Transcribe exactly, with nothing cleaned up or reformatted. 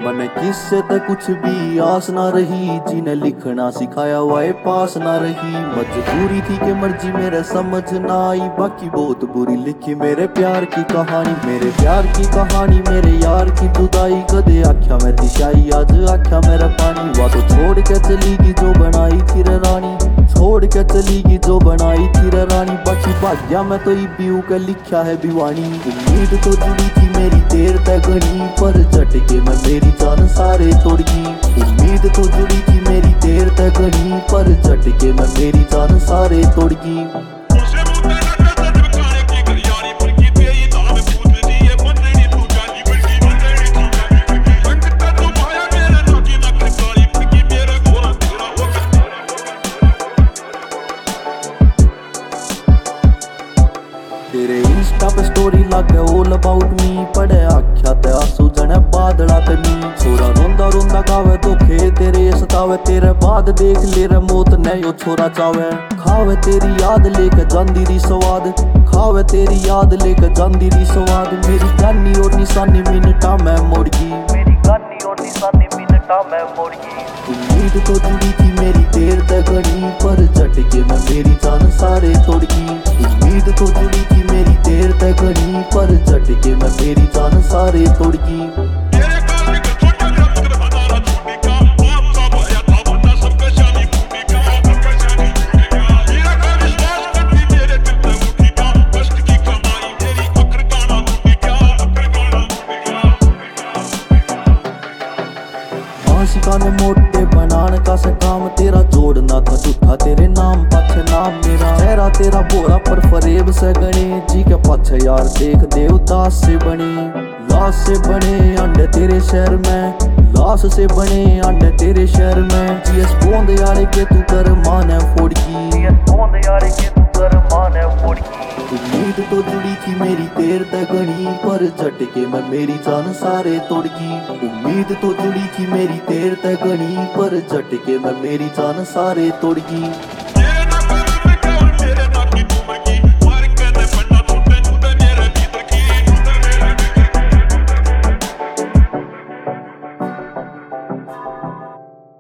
मन किससे ते कुछ भी आस ना रही, जिन्हें लिखना सिखाया वाए पास ना रही। मजबूरी थी कि मर्जी मेरे समझ ना आई, बाकी बहुत बुरी लिखी मेरे प्यार की कहानी। मेरे प्यार की कहानी मेरे यार की जुदाई, कदे आख्या मैं दिशाई आज आख्या मेरा पानी। वो तो छोड़ के चलीगी जो बनाई थी रे रानी, छोड़ के चलीगी जो बनाई थी रे रानी। बाकी भाग्या मैं तो इब्यू के लिखा है दीवानी। उम्मीद तो जुड़ी थी मेरी देर तक घनी, पर झटके मैं मेरी जान सारे तोड़गी। उम्मीद तो जुड़ी थी मेरी देर तक घनी, पर झटके मैं मेरी जान सारे तोड़गी। तेरे इंस्टा पे स्टोरी लागे ऑल अबाउट मी, पड़े आख्या ते आंसू जने बादला ते मी। छोरा रोंदा रोंदा गावे दुखे तेरे सतावे, तेरे बाद देख ले रे मौत ने यो छोरा चावे। खावे तेरी याद लेके जांदी री स्वाद, खावे तेरी याद लेके जांदी री स्वाद। मेरी गानी और निशानी मिनटा में मोड़गी, मेरी गानी और निशानी मिनटा में मोड़गी। उम्मीद तो जुड़ी थी मेरी देर तक घनी, पर झटके मैं मेरी जान सारे तोड़गी। उम्मीद तो जुड़ी थी मेरी देर तक घनी, पर झटके मैं मेरी जान सारे तोड़गी। सिखाने मोटे बनाने का से काम, तेरा जोड़ना था झूठा तेरे नाम पाछे नाम मेरा। चेहरा तेरा बोरा पर फरेब से गणे, जी के पाछे यार देख दे उदास से बने। लाश से बने अंडे तेरे शहर में, लाश से बने अंडे तेरे शहर में। जीएस पोंद यारे के तू कर माने फोड़गी, जीएस पोंद यारे के तू कर माने फोड़गी। उम्मीद तो जुड़ी थी मेरी देर तक घनी, पर झटके मैं मेरी जान सारे तोड़गी। उम्मीद तो जुड़ी थी मेरी देर तक घनी, पर झटके मैं मेरी जान सारे तोड़गी।